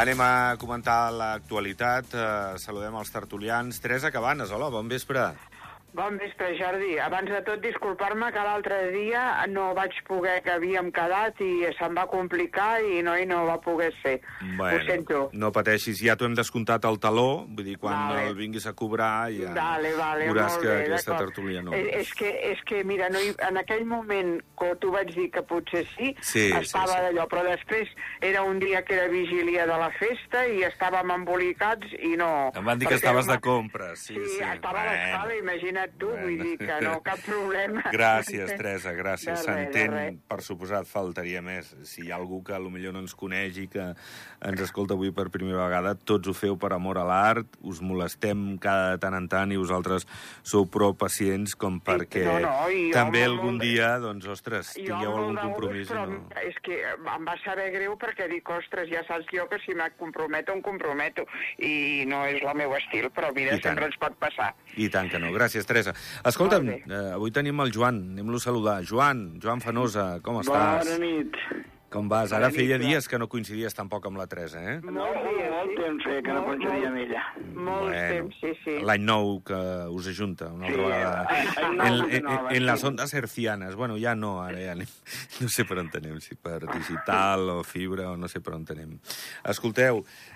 Anem a comentar l'actualitat. Saludem els tertulians. Teresa Cabanes, hola, bon vespre. Bon vespre, Jordi. Abans de tot, disculpar-me que l'altre dia no vaig poder, que havíem quedat i se'm va complicar i no va poder ser. Bueno, ho sento. No pateixis, ja t'ho hem descomptat el taló, vull dir, quan el vinguis a cobrar ja veuràs que aquesta tertúlia no. És que mira, no, en aquell moment que t'ho vaig dir que potser estava d'allò, però després era un dia que era vigília de la festa i estàvem embolicats i no... Em van dir que estaves de compres. Sí, estava a l'escola, imagina't tu, vull dir que no, cap problema. Gràcies, Teresa, gràcies. S'entén, per suposat, faltaria més. Si hi ha algú que potser no ens coneix i que ens escolta avui per primera vegada, tots ho feu per amor a l'art, us molestem cada tant en tant i vosaltres sou prou pacients com perquè també algun dia, doncs, ostres, tingueu algun compromís. Però és que em va saber greu perquè dic, ostres, ja saps jo que si me comprometo, em comprometo. I no és el meu estil, però mira, sempre ens pot passar. I tant que no. Gràcies, Teresa. Escolta'm, avui tenim el Joan, anem-lo a saludar. Joan Fanosa, com estàs? Bona nit. Com vas? Ara feia dies que no coincidies tampoc amb la Teresa, eh? Molt temps que no coincidia amb ella. Molt temps, sí. L'any nou que us ajunta, una altra vegada. En les ondes hercianes. Bueno, ja no, ara ja no sé per on anem, si per digital o fibra o no sé per on anem. Escolteu,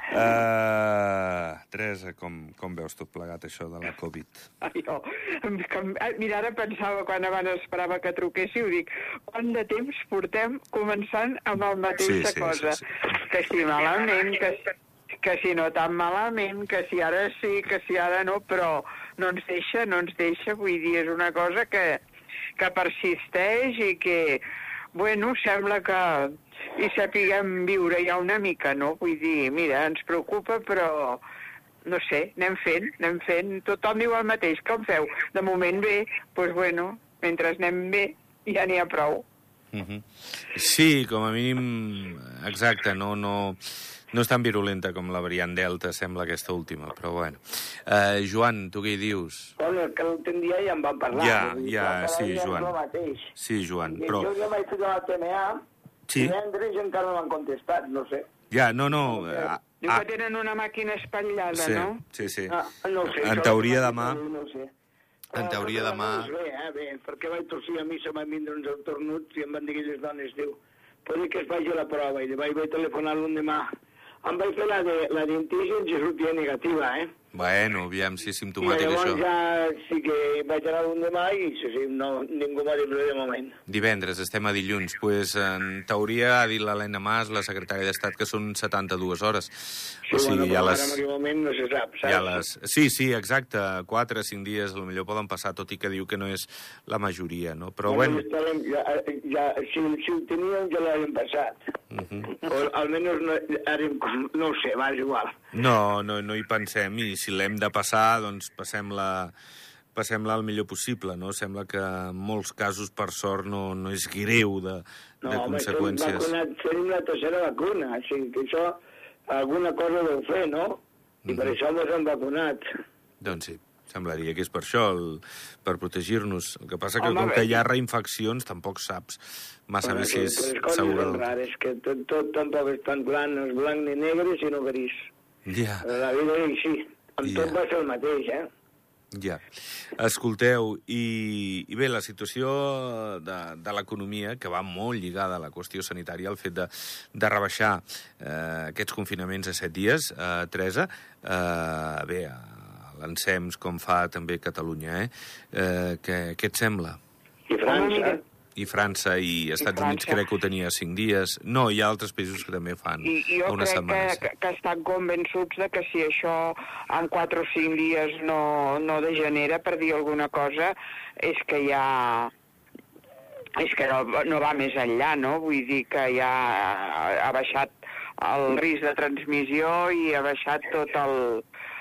Teresa, com veus tot plegat això de la Covid? Mira, ara pensava, quan abans esperava que truquéssiu, dic, quant de temps portem començant amb el mateixa cosa? Sí. Que si malament, que si no tan malament, que si ara sí, que si ara no, però no ens deixa, vull dir, és una cosa que persisteix i que, bueno, sembla que hi sapiguem viure ja una mica, no? Vull dir, mira, ens preocupa, però no sé, anem fent, tothom diu el mateix, com feu? De moment bé, doncs bueno, mentre anem bé, ja n'hi ha prou. Sí, com a mínim, exacte, no és tan virulenta com la variant Delta, sembla, aquesta última, però bueno. Joan, tu què hi dius? Bueno, que l'últim dia ja en vam parlar. Sí, Joan. Sí, Joan, però... Jo ja vaig fer la TMA, i divendres encara no m'han contestat, no sé. Ja, no... Diu que tenen una màquina espatllada, no? Sí. No sé. En teoria demà... No sé. En teoria demà... Bé, perquè vaig tossir a mi, se m'han vindre uns autornuts i em van dir aquelles dones, diu, pot dir que es faci la prova, i li vaig telefonar l'endemà. Em vaig fer la d'antígens i sortia negativa, Bueno, aviam si és simptomàtic, això. I llavors ja sí que vaig anar l'endemà i ningú m'ha dit res de moment. Divendres, estem a dilluns. Pues, en teoria, ha dit l'Helena Mas, la secretària d'Estat, que són 72 hores. Sí, bueno, però ara en aquell moment no se sap, saps? Sí, exacte. 4 o 5 dies potser poden passar, tot i que diu que no és la majoria, no? Però bueno... Si ho teníem, ja l'havíem passat. O almenys no ho sé, va, és igual. No hi pensem, i si l'hem de passar, doncs passem-la el millor possible, no? Sembla que en molts casos, per sort, no és greu de conseqüències. Tenim la tercera vacuna, o sigui que això alguna cosa deu fer, no? I per això ens hem vacunat. Doncs sí, semblaria que és per això, per protegir-nos. El que passa que com que hi ha reinfeccions, tampoc saps massa bé si és segur. És que tot tampoc és tan blanc, no és blanc ni negre, sinó gris. Ja. La vida és així. Amb tot va ser el mateix, Ja. Escolteu, i bé, la situació de l'economia, que va molt lligada a la qüestió sanitària, el fet de rebaixar aquests confinaments a 7 dies, Teresa, bé, l'ensems com fa també Catalunya, què et sembla? I França i Estats Units crec que ho tenia 5 dies. No, hi ha altres països que també fan unes setmanes. Jo crec que estan convençuts de que si això en 4 o 5 dies no degenera, per dir alguna cosa, és que ja... És que no va més enllà, no? Vull dir que ja ha baixat el risc de transmissió i ha baixat tot el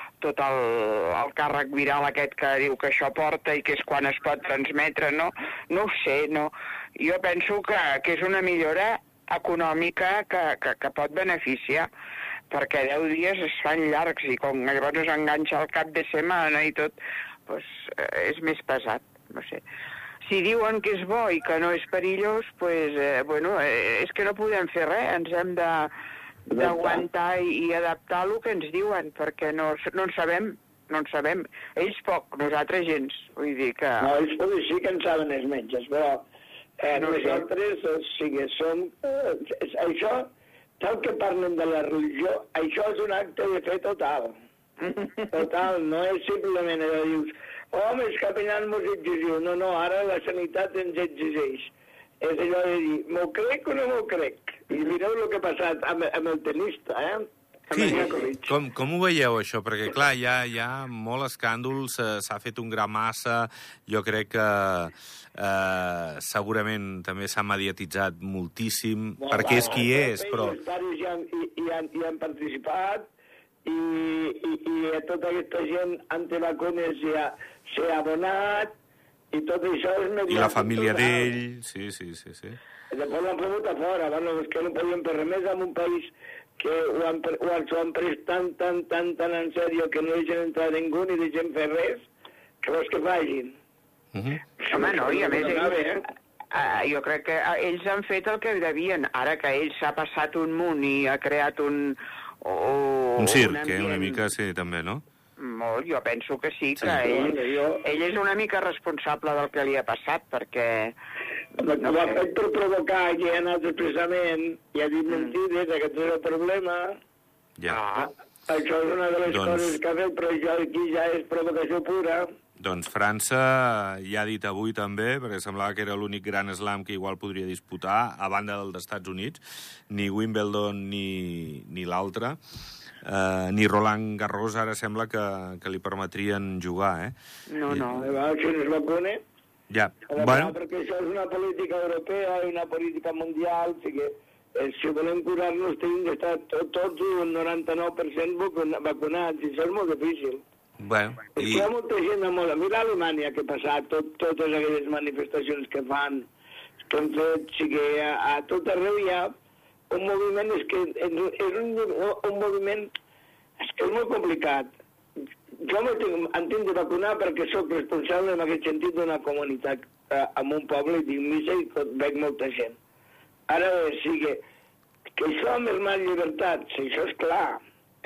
càrrec viral aquest que diu que això porta i que és quan es pot transmetre, no? No ho sé, no. Jo penso que és una millora econòmica que pot beneficiar, perquè 10 dies es fan llargs i com llavors es enganxa el cap de setmana i tot, doncs és més pesat, no sé. Si diuen que és bo i que no és perillós, doncs, bueno, és que no podem fer res, ens hem d'aguantar i adaptar el que ens diuen, perquè no en sabem. Ells poc, nosaltres gens. Vull dir que... No, ells poden sí que en saben els metges, però nosaltres, o sigui, som... Això, tal que parlen de la religió, això és un acte de fe total. Total, no és simplement que dius home, els capellans mos exigiu. No, ara la sanitat ens exigeix. És allò de dir, m'ho crec o no m'ho crec? I mireu el que ha passat amb el tenista, Sí, com ho veieu, això? Perquè, clar, hi ha molt escàndol, s'ha fet un gra massa, jo crec que segurament també s'ha mediatitzat moltíssim, perquè és qui és, però... Els pares hi han participat, i tota aquesta gent antivacunes s'ha abonat, i tot això és mediàtic. I la família d'ell, sí. Després l'han pogut a fora, és que no podien fer res més en un país que ho han pres tan en sèrio que no deixen entrar ningú ni deixen fer res, que vols que facin. Home, no, i a més jo crec que ells han fet el que devien. Ara que ell s'ha passat un munt i ha creat un circ, una mica, sí, també, no? Molt, jo penso que sí, que ell és una mica responsable del que li ha passat, perquè... Ho ha fet per provocar que ha anat expressament i ha dit mentides, aquest és el problema. Això és una de les coses que ha fet, però això aquí ja és provocació pura. Doncs França ja ha dit avui també, perquè semblava que era l'únic gran slam que igual podria disputar, a banda del d'Estats Units, ni Wimbledon ni l'altre, ni Roland Garros ara sembla que li permetrien jugar, No. Si no es vacune... Ja, bueno... Perquè això és una política europea i una política mundial, o sigui, si volem curar-nos tenim d'estar tots un 99% vacunats, i això és molt difícil. Bueno, hi ha molta gent molt... Mira Alemanya que ha passat, totes aquelles manifestacions que fan, que han fet, o sigui, a tot arreu hi ha un moviment, és que és un moviment, és que és molt complicat. Jo em tinc de vacunar perquè sóc responsable en aquest sentit d'una comunitat en un poble i dic missa i veig molta gent. Ara bé, sigui, que això amb els mals llibertats, això és clar,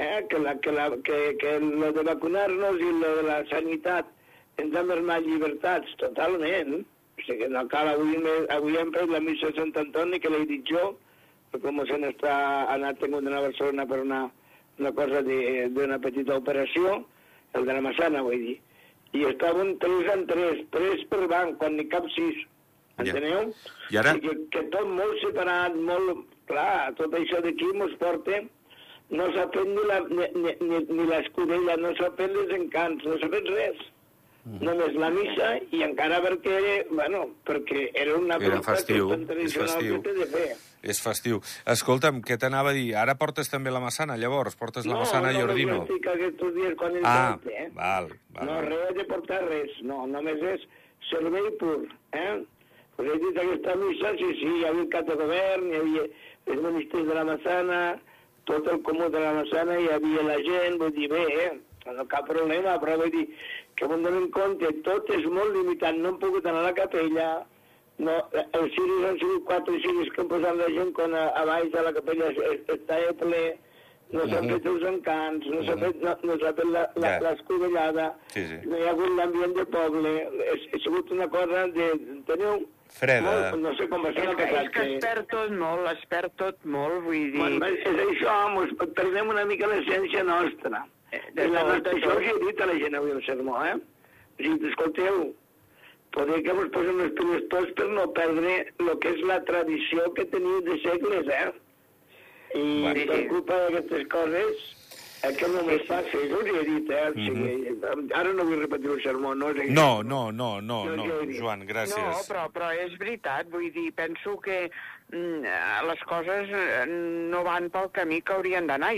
que lo de vacunar-nos i lo de la sanitat ens amb els mals llibertats, totalment. O sigui, no cal, avui hem fet la missa de Sant Antoni, que l'he dit jo, perquè com se n'està anat tingut a Barcelona per una cosa d'una petita operació, el de la Massana, vull dir. I estaven 3 en 3 per banc, quan n'hi cap 6. Enteneu? I ara... Que tot molt separat, molt... Clar, tot això d'aquí mos porta... No s'ha fet ni l'escudella, no s'ha fet les encants, no s'ha fet res. Només la missa, i encara perquè era una festiu, és festiu. És festiu. Escolta'm, què t'anava a dir? Ara portes també la Massana, llavors? Portes la Massana i Ordino? No, estic aquests dies quan val. No, res he de portar res, no, només és servei pur, Pues he dit aquesta missa, sí, hi havia el cap de govern, hi havia els ministres de la Massana, tot el comú de la Massana, hi havia la gent, vull dir, no cap problema, però vull dir que m'ho donen compte, tot és molt limitat, no hem pogut anar a la capella, no, els ciris han sigut 4 ciris que han posat la gent quan a baix de la capella està ple, no s'han fet els encants, no s'ha fet l'escudellada, no hi ha hagut l'ambient de poble, ha sigut una cosa de... Teniu... Freda. No sé com va ser el passat. És que es perd tot molt, vull dir... És això, perdem una mica l'essència nostra. Això us he dit a la gent avui al sermó, O sigui, escolteu, poder que vos posem els primers tots per no perdre el que és la tradició que teniu de segles, I per culpa d'aquestes coses, que no m'és fàcil, us he dit, O sigui, ara no vull repetir el sermó, no? No, Joan, gràcies. No, però és veritat, vull dir, penso que les coses no van pel camí que haurien d'anar.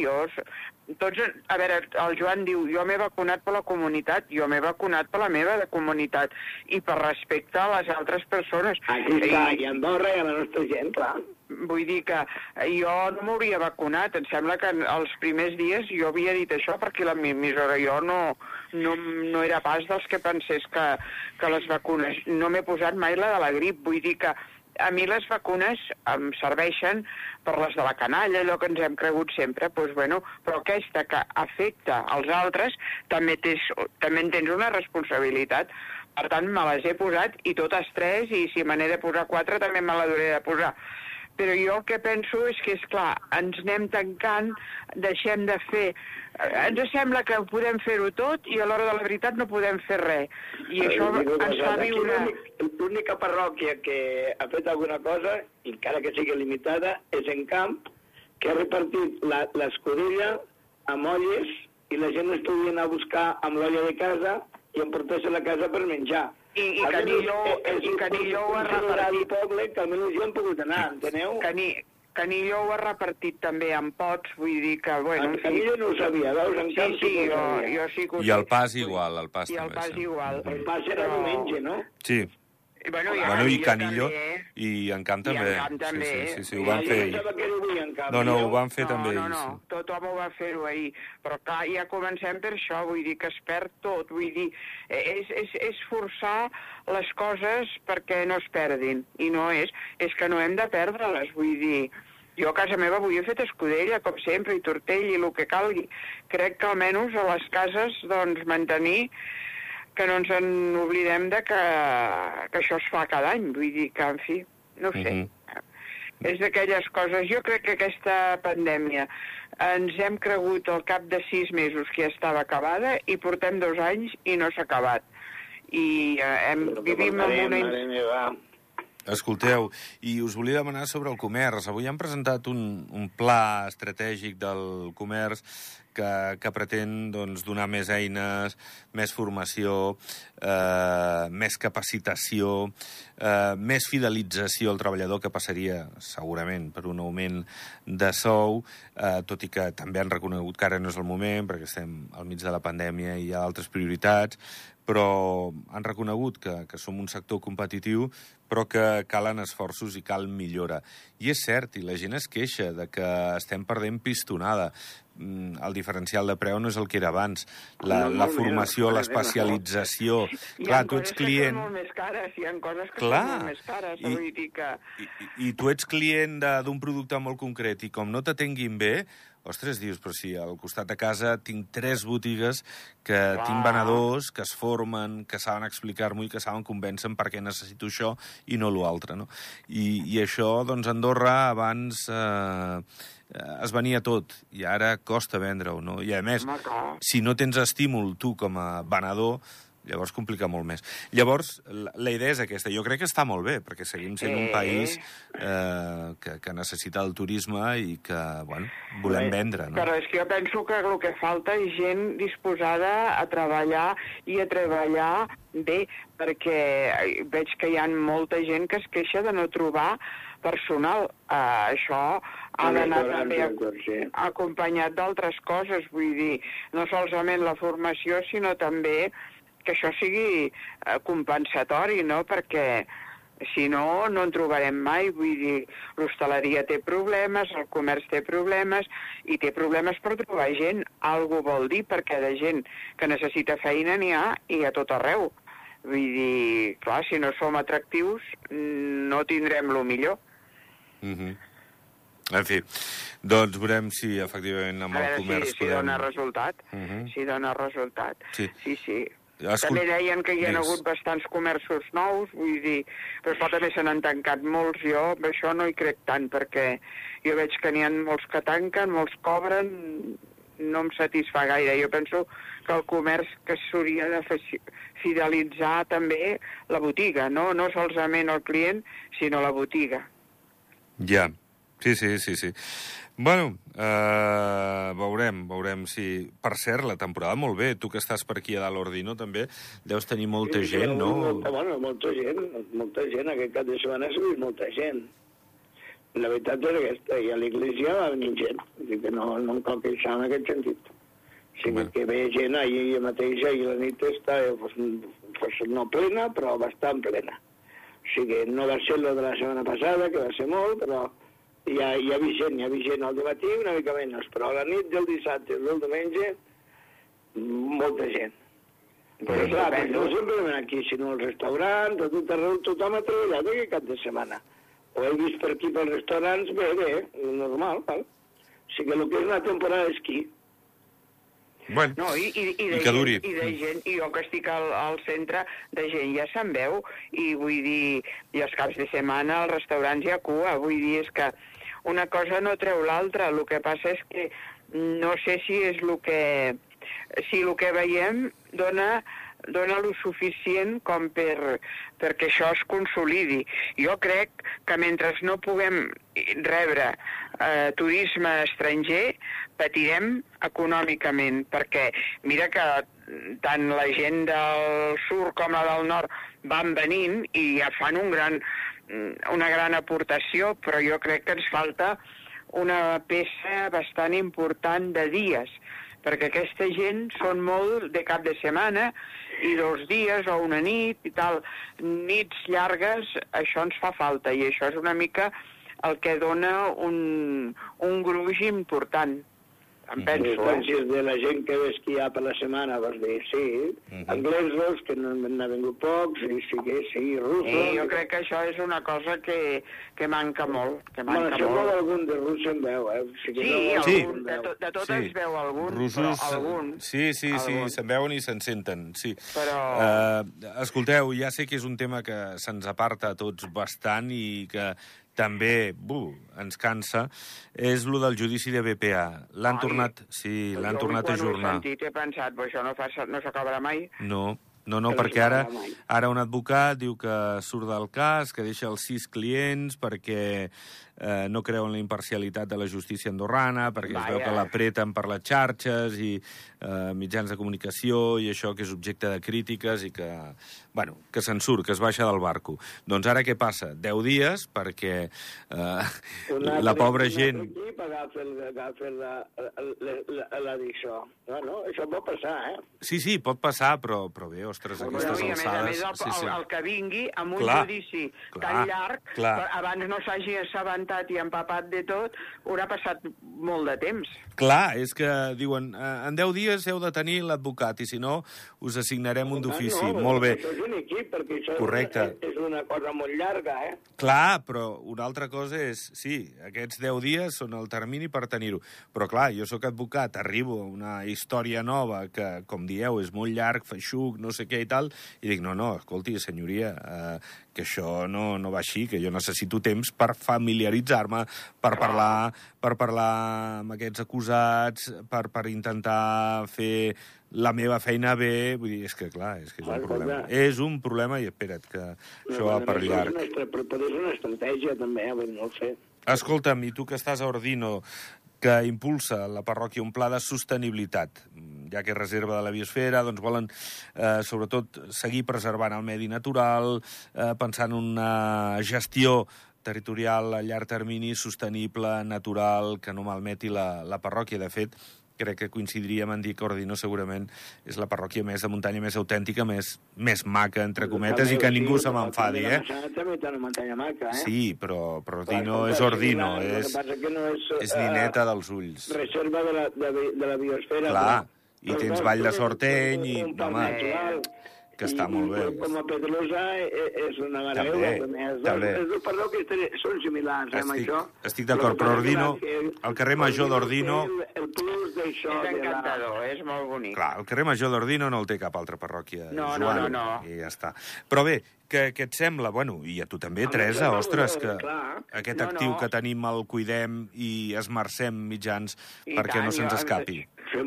A veure, el Joan diu, jo m'he vacunat per la comunitat, jo m'he vacunat per la meva comunitat i per respecte a les altres persones. Aquí està, i a Andorra i a la nostra gent, clar. Vull dir que jo no m'hauria vacunat, em sembla que els primers dies jo havia dit això perquè l'emissora jo no era pas dels que pensés que les vacunes, no m'he posat mai la de la grip, vull dir que a mi les vacunes em serveixen per les de la canalla, allò que ens hem cregut sempre, doncs, bueno, però aquesta que afecta als altres també en tens una responsabilitat. Per tant, me les he posat i totes 3, i si me n'he de posar 4 també me les hauré de posar. Però jo el que penso és que, esclar, ens anem tancant, deixem de fer... Ens sembla que podem fer-ho tot i a l'hora de la veritat no podem fer res. I això ens fa viure... L'única parròquia que ha fet alguna cosa, encara que sigui limitada, és en Camp, que ha repartit l'escudella amb olles i la gent es podia anar a buscar amb l'olla de casa i emportar-se a la casa per menjar. I Canilló ho ha repartit. Poble, que almenys jo hem pogut anar, enteneu? Canilló ho ha repartit també en pots, vull dir que, bueno... Canilló no ho sabia, veus? En Camp sí, jo sí que ho sé. I el pas igual, el pas també. I el pas igual. El pas era diumenge, no? Sí. Bueno, i Canilló, i en Camp també. I en Camp també. Sí, ho van fer ahir. No, ho van fer també ahir. No, tothom ho va fer-ho ahir. Però clar, ja comencem per això, vull dir que es perd tot, vull dir, és forçar les coses perquè no es perdin, i no és que no hem de perdre-les, vull dir... Jo a casa meva avui he fet escudella, com sempre, i tortell, i el que calgui. Crec que almenys a les cases, doncs, mantenir que no ens en oblidem de que això es fa cada any, vull dir que, en fi, no ho sé. És d'aquelles coses. Jo crec que aquesta pandèmia ens hem cregut al cap de 6 mesos que ja estava acabada i portem 2 anys i no s'ha acabat. I vivim en una... Escolteu, i us volia demanar sobre el comerç. Avui han presentat un pla estratègic del comerç que pretén doncs, donar més eines, més formació, més capacitació, més fidelització al treballador, que passaria segurament per un augment de sou, tot i que també han reconegut que ara no és el moment, perquè estem al mig de la pandèmia i hi ha altres prioritats, però han reconegut que som un sector competitiu, però que calen esforços i cal millora. I és cert, i la gent es queixa de que estem perdent pistonada. El diferencial de preu no és el que era abans. La formació, l'especialització... Clar, tu ets client... Hi ha coses que són molt més cares, hi ha coses que són molt més cares. Vull dir que... I tu ets client d'un producte molt concret i com no t'atenguin bé, ostres, dius, però si al costat de casa tinc 3 botigues que tinc venedors, que es formen, que saben explicar-m'ho i que saben convèncer per què necessito això i no l'altre, no? I això, doncs, a Andorra abans es venia tot i ara costa vendre-ho, no? I a més, si no tens estímul tu com a venedor, llavors complica molt més. Llavors, la idea és aquesta. Jo crec que està molt bé, perquè seguim sent un país que necessita el turisme i que, bueno, volem vendre, no? Però és que jo penso que el que falta és gent disposada a treballar i a treballar bé, perquè veig que hi ha molta gent que es queixa de no trobar personal. Això ha d'anar també acompanyat d'altres coses, vull dir, no solament la formació, sinó també que això sigui compensatori, no? Perquè si no, no en trobarem mai. Vull dir, l'hostaleria té problemes, el comerç té problemes, i té problemes per trobar gent. Algo vol dir, perquè de gent que necessita feina n'hi ha i a tot arreu. Vull dir, clar, si no som atractius, no tindrem lo millor. En fi, doncs veurem si efectivament amb el comerç podem... Si dona resultat. Si dona resultat. Sí. També deien que hi ha hagut bastants comerços nous, vull dir, però també se n'han tancat molts. Jo això no hi crec tant, perquè jo veig que n'hi ha molts que tanquen, molts cobren, no em satisfà gaire. Jo penso que el comerç que s'hauria de fidelitzar també la botiga, no solament el client, sinó la botiga. Ja, sí. Bueno, veurem si... Per cert, la temporada molt bé. Tu que estàs per aquí a dalt Ordino, també deus tenir molta gent, no? Bueno, molta gent. Aquest cap de setmana ha vist molta gent. La veritat és aquesta, i a l'església va venir gent. Vull dir que no em cal queixar en aquest sentit. O sigui que ve gent ahir mateixa i la nit està no plena, però bastant plena. O sigui, no va ser lo de la setmana passada, que va ser molt, però... Hi ha vist gent al matí una mica menys, però a la nit del dissabte i del diumenge, molta gent. Però clar, no sempre ven aquí, sinó al restaurant, a tot arreu, tothom ha treballat aquest cap de setmana. Ho he vist per aquí, pels restaurants, bé, normal, val? O sigui que el que és una temporada d'esquí. Bueno, no, i que duri. I de gent, i jo que estic al centre, de gent ja se'n veu, i vull dir, i els caps de setmana als restaurants hi ha cua, vull dir, és que una cosa no treu l'altra, el que passa és que no sé si és si el que veiem dona lo suficient com perquè això es consolidi. Jo crec que mentre no puguem rebre turisme estranger, patirem econòmicament, perquè mira que tant la gent del sud com la del nord van venint i ja fan una gran aportació, però jo crec que ens falta una peça bastant important de dies, perquè aquesta gent són molt de cap de setmana i 2 dies o una nit i tal. Nits llargues, això ens fa falta i això és una mica el que dona un gruix important. Em penso, Circumstàncies de la gent que ve a esquiar per la setmana, vols dir, sí. Anglesos, que n'ha vingut pocs, i sí, russos... Sí, jo crec que això és una cosa que manca molt, Bueno, això algun de rus se'n veu, Sí, de tot es veu algun, russos, però algun. Sí, se'n veuen i se'n senten, sí. Però... Escolteu, ja sé que és un tema que se'ns aparta a tots bastant i que també ens cansa, és lo del judici de BPA. L'han tornat a ajornar. He pensat, això no s'acabarà mai. No, perquè ara un advocat diu que surt del cas, que deixa els 6 clients perquè no creu en la imparcialitat de la justícia andorrana, perquè es veu que l'apreten per les xarxes i mitjans de comunicació i això que és objecte de crítiques i que se'n surt, que es baixa del barco. Doncs ara què passa? 10 dies perquè la pobra gent... Agafa la d'això. No, això pot passar, Sí, pot passar, però bé, ostres, aquestes alçades... A més, el que vingui amb un judici tan llarg, abans no s'hagi assabentat i empapat de tot, haurà passat molt de temps. Clar, és que diuen, en 10 dies heu de tenir l'advocat, i si no, us assignarem un d'ofici. Molt bé. Això és un equip, perquè això és una cosa molt llarga, Clar, però una altra cosa és, sí, aquests 10 dies són el termini per tenir-ho. Però clar, jo sóc advocat, arribo a una història nova que, com dieu, és molt llarg, feixuc, no sé què i tal, i dic, no, escolti, senyoria, que això no va així, que jo necessito temps per familiaritzar-me, per parlar amb aquests acusats, per intentar fer la meva feina bé, vull dir, és que clar, és un problema. És un problema i espera't, que això va per llarg. Però pot ser una estratègia també, no ho sé. Escolta'm, i tu que estàs a Ordino, que impulsa la parròquia un pla de sostenibilitat, ja que és reserva de la biosfera, doncs volen, sobretot, seguir preservant el medi natural, pensant en una gestió territorial a llarg termini, sostenible, natural, que no malmeti la parròquia. De fet, crec que coincidiríem en dir que Ordino segurament és la parròquia més de muntanya, més autèntica, més maca, entre cometes, i que ningú se m'enfadi, També té una muntanya maca, Sí, però Ordino és Ordino, és nineta dels ulls. Reserva de la biosfera. Clar, i tens Vall de Sorteny, i... home, que està molt bé. Com a Pedrosa és una meravella. També. Els parròquies són similars, amb això. Estic d'acord, però Ordino, el carrer Major d'Ordino... El plus d'això... És encantador, és molt bonic. Clar, el carrer Major d'Ordino no el té cap altra parròquia, Joan. No. I ja està. Però bé, què et sembla? Bueno, i a tu també, Teresa, ostres, que aquest actiu que tenim el cuidem i esmercem mitjans perquè no se'ns escapi. El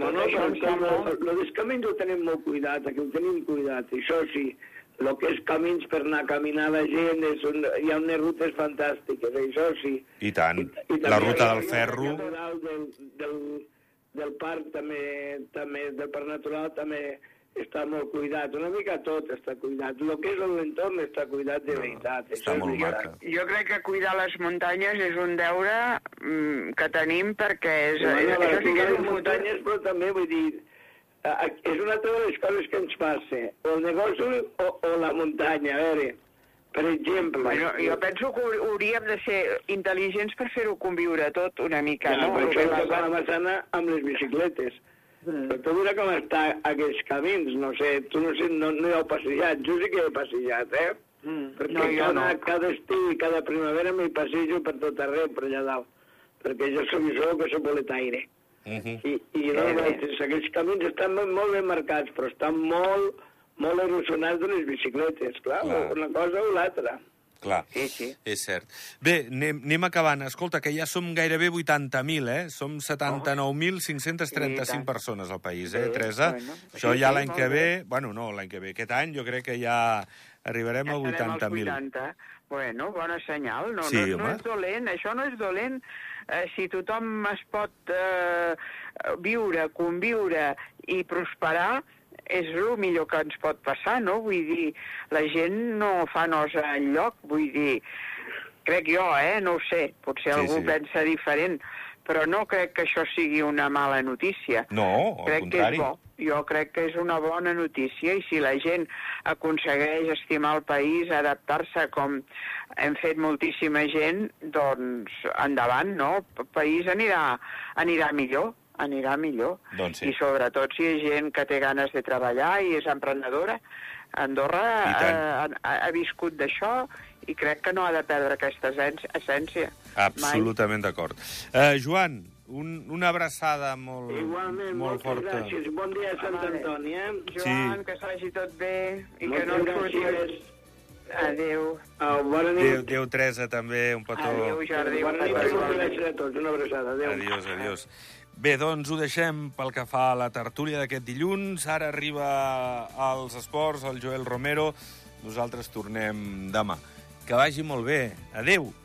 dels camins ho tenim molt cuidat, aquí ho tenim cuidat, això sí, el que és camins per anar a caminar la gent, hi ha unes rutes fantàstiques, això sí. I tant, la ruta del ferro... Del parc també, del parc natural també està molt cuidat, una mica tot està cuidat, el que és l'entorn està cuidat de veritat. Està molt maca. Jo crec que cuidar les muntanyes és un deure que tenim perquè és... Això sí que és un muntanyes, però també vull dir, és una altra de les coses que ens passa, o el negoci o la muntanya, a veure, per exemple... Bueno, jo penso que hauríem de ser intel·ligents per fer-ho conviure tot una mica, no? Per això que la Massana amb les bicicletes. Però tu mira com està aquests camins, no sé, tu no hi heu passejat, jo sí que he passejat, Perquè cada estiu i cada primavera m'hi passejo per tot arreu, per allà dalt. Perquè jo soc que soc boletaire. I aquells camins estan molt ben marcats, però estan molt erosionats de les bicicletes, clar, una cosa o l'altra. Clar, és cert. Bé, anem acabant. Escolta, que ja som gairebé 80.000, Som 79.535 persones al país, Teresa? Això ja l'any que ve... Bueno, no, l'any que ve. Aquest any jo crec que ja arribarem a 80.000. Bueno, bona senyal. No és dolent, això no és dolent. Si tothom es pot viure, conviure i prosperar, és el millor que ens pot passar, no? Vull dir, la gent no fa nosa enlloc, vull dir, crec jo, no ho sé, potser algú pensa diferent, però no crec que això sigui una mala notícia. No, al contrari. Jo crec que és una bona notícia, i si la gent aconsegueix estimar el país, adaptar-se com hem fet moltíssima gent, doncs endavant, no? El país anirà millor. Doncs sí. I sobretot si hi ha gent que té ganes de treballar i és emprenedora. Andorra ha viscut d'això i crec que no ha de perdre aquesta essència. Absolutament d'acord. Joan, una abraçada molt forta. Igualment, moltes gràcies. Bon dia a Sant Antoni, Joan, que s'hagi tot bé i que no ens surti... Adéu. Bona nit. Adéu, Teresa, també, un petó. Adéu, Jordi. Bona nit, gràcies a tots. Una abraçada. Adéu. Adiós. Bé, doncs ho deixem pel que fa a la tertúlia d'aquest dilluns. Ara arriba als esports el Joel Romero. Nosaltres tornem demà. Que vagi molt bé. Adéu.